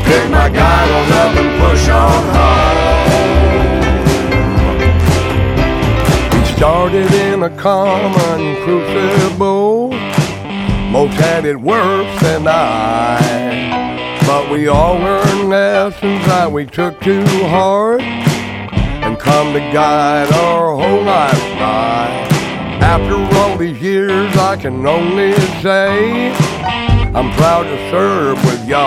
Pick my guidon up and push on home. We started in a common crucible. Most had it worse than I, but we all learned lessons that we took to heart and come to guide our whole life by. After all these years, I can only say I'm proud to serve with y'all.